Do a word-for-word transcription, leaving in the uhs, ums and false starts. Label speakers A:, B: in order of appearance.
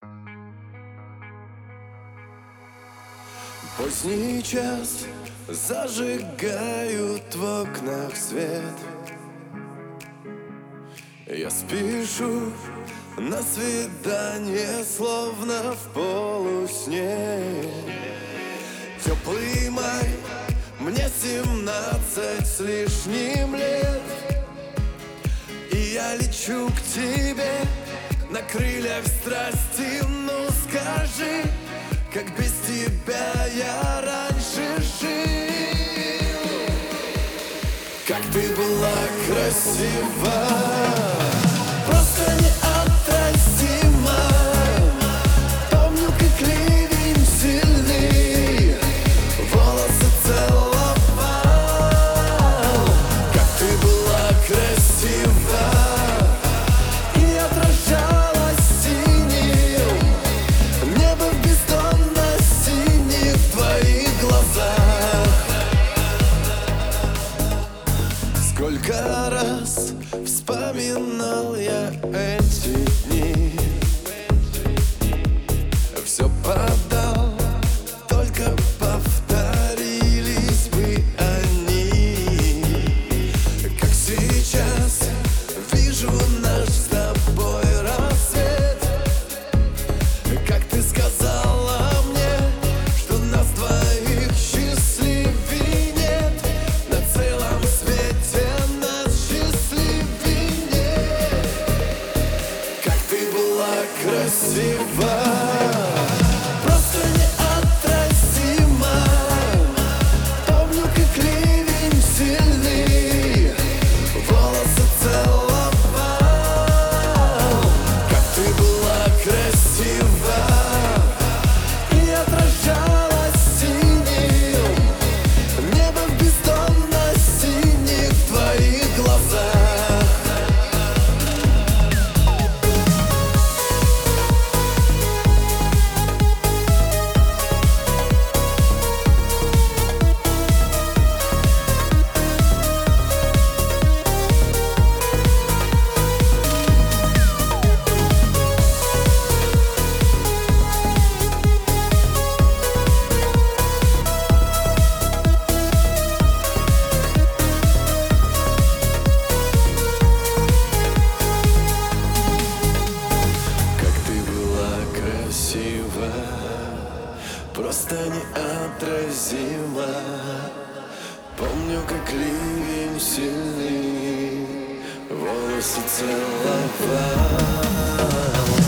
A: Поздний час зажигают в окнах свет. Я спешу на свидание, словно в полусне. Теплый май, мне семнадцать с лишним лет, и я лечу к тебе на крыльях страсти. Ну скажи, как без тебя я раньше жил? Как ты была красива, просто неотразима. Помню, как ливень сильный волосы целовал. Как ты была красива и отражалась синим небо в бездонно-синих твоих глазах. Сколько раз вспоминал я эти дни, все подал, только повторились бы они. Как сейчас вижу наш с тобой рассвет. Как ты сказала мне, что нас двоих счастливей нет, на целом свете нас счастливей нет. Как ты была красива, просто неотразима. Помню, как ливень сильный волосы целовал. Как ты была красива и отражалась синим небо в бездонно-синих твоих глазах. Просто неотразима. Помню, как ливень сильный волосы целовал.